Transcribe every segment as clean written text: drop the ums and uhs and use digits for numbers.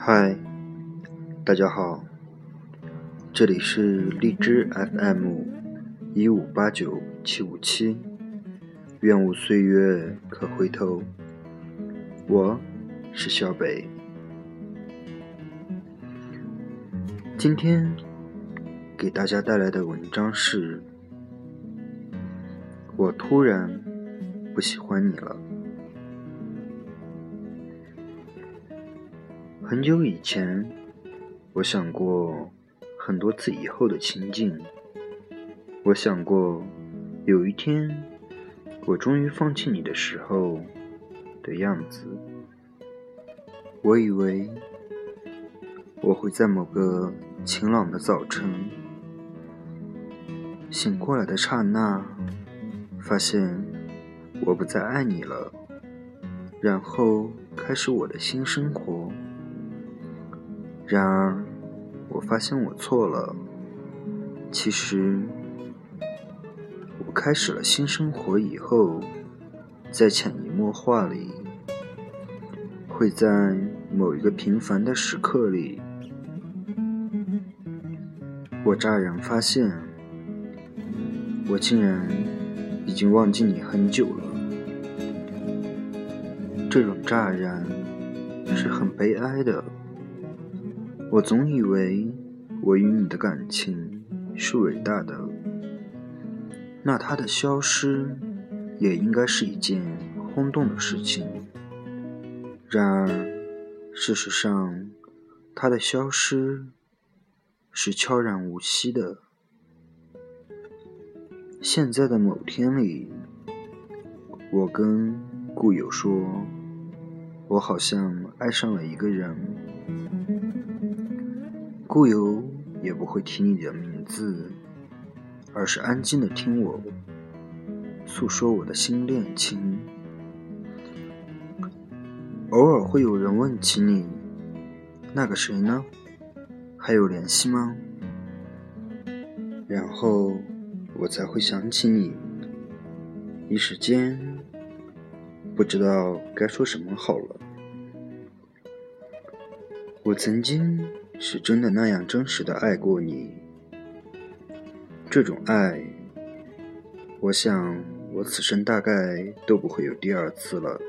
嗨，大家好，这里是荔枝 FM1589757，愿无岁月可回头，我是小北。今天给大家带来的文章是我突然不喜欢你了。很久以前，我想过很多次以后的情景。我想过有一天我终于放弃你的时候的样子。我以为我会在某个晴朗的早晨醒过来的刹那，发现我不再爱你了，然后开始我的新生活。然而我发现我错了，其实我开始了新生活以后，在潜移默化里，会在某一个平凡的时刻里，我乍然发现我竟然已经忘记你很久了。这种乍然是很悲哀的。我总以为我与你的感情是伟大的，那它的消失也应该是一件轰动的事情。然而事实上，它的消失是悄然无息的。现在的某天里，我跟故友说，我好像爱上了一个人。故友也不会提你的名字，而是安静地听我诉说我的新恋情。偶尔会有人问起你，那个谁呢？还有联系吗？然后我才会想起你，一时间不知道该说什么好了。我曾经是真的那样真实的爱过你，这种爱，我想我此生大概都不会有第二次了。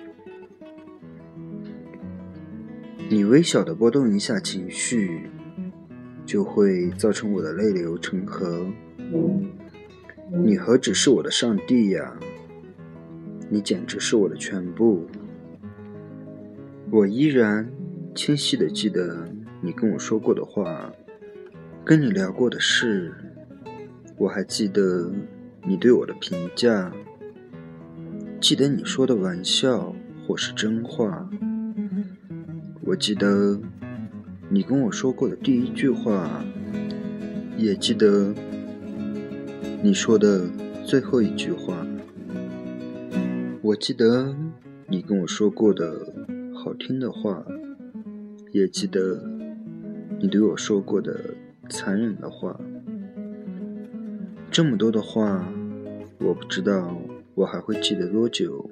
你微小的波动一下情绪，就会造成我的泪流成河。你何止是我的上帝呀，你简直是我的全部。我依然清晰地记得你跟我说过的话，跟你聊过的事，我还记得你对我的评价，记得你说的玩笑或是真话。我记得你跟我说过的第一句话，也记得你说的最后一句话。我记得你跟我说过的好听的话，也记得你对我说过的残忍的话。这么多的话，我不知道我还会记得多久。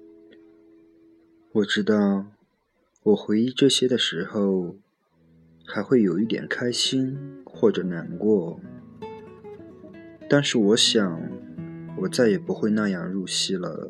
我知道我回忆这些的时候，还会有一点开心或者难过，但是我想我再也不会那样入戏了。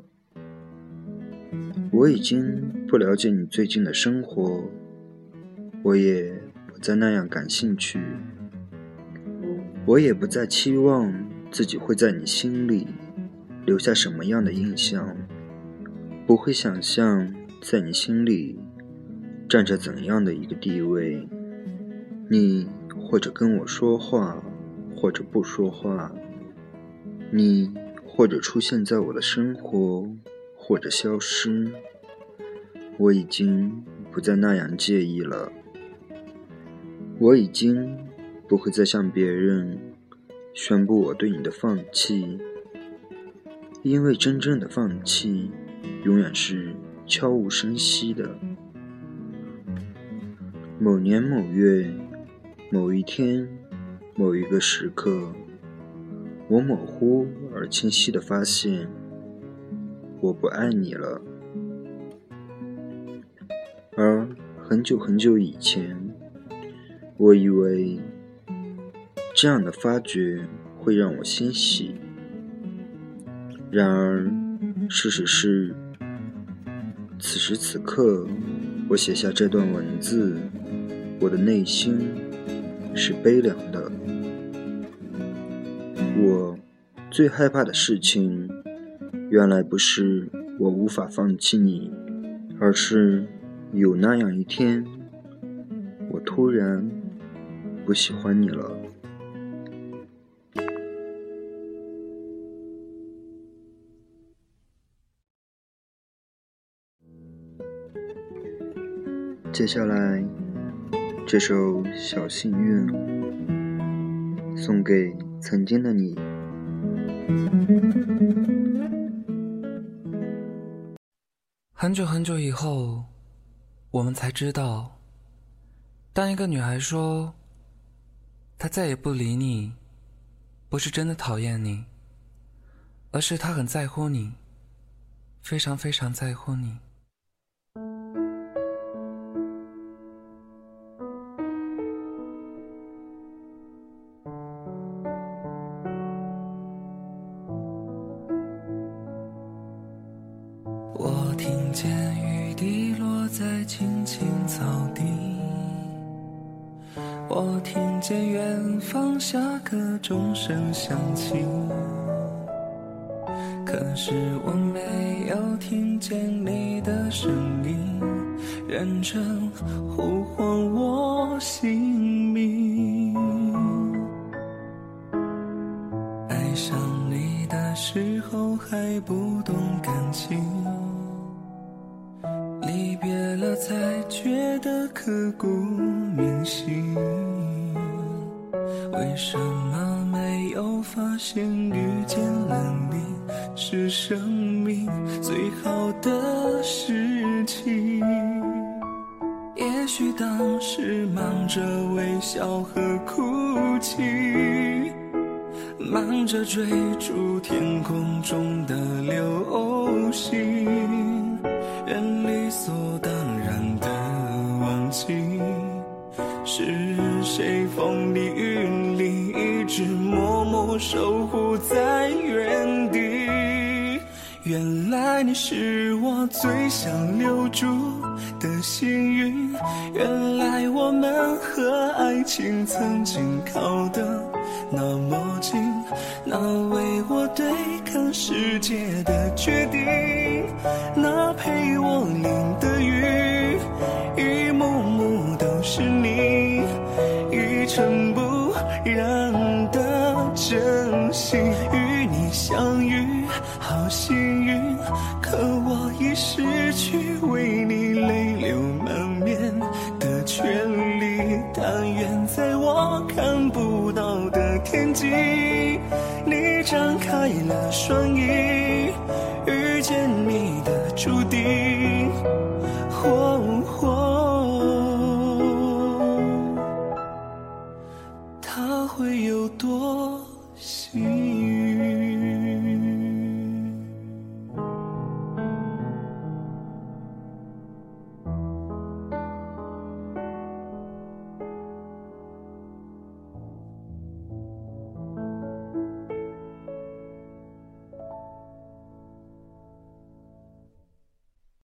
我已经不了解你最近的生活，我也不再那样感兴趣，我也不再期望自己会在你心里留下什么样的印象，不会想象在你心里站着怎样的一个地位。你或者跟我说话，或者不说话，你或者出现在我的生活，或者消失，我已经不再那样介意了。我已经不会再向别人宣布我对你的放弃，因为真正的放弃永远是悄无声息的。某年某月某一天某一个时刻，我模糊而清晰地发现我不爱你了。而很久很久以前，我以为这样的发掘会让我欣喜。然而，事实是，此时此刻，我写下这段文字，我的内心是悲凉的。我最害怕的事情，原来不是我无法放弃你，而是有那样一天，我突然不喜欢你了。接下来，这首《小幸运》送给曾经的你。 很久很久以后，我们才知道，当一个女孩说她再也不理你，不是真的讨厌你，而是她很在乎你，非常非常在乎你。我听见雨滴落在青青草地，我听见远方下课钟声响起，可是我没有听见你的声音，认真呼唤我姓名。爱上你的时候还不懂感情，离别了才觉得刻骨铭心。为什么没有发现遇见了你是生命最好的事情？也许当时忙着微笑和哭泣，忙着追逐天空中的流星，人理所当然的忘记，是谁风里雨里一直默默守护在原地。原来你是我最想留住的幸运，原来我们和爱情曾经靠得那么近，那为我对抗世界的决定，那陪我淋的雨，一幕幕都是你，一尘不染的真心。与你相遇好幸运，可我已失去为你泪流满面的权利。但愿在我看不到的天际，你张开了双翼，遇见你的注定，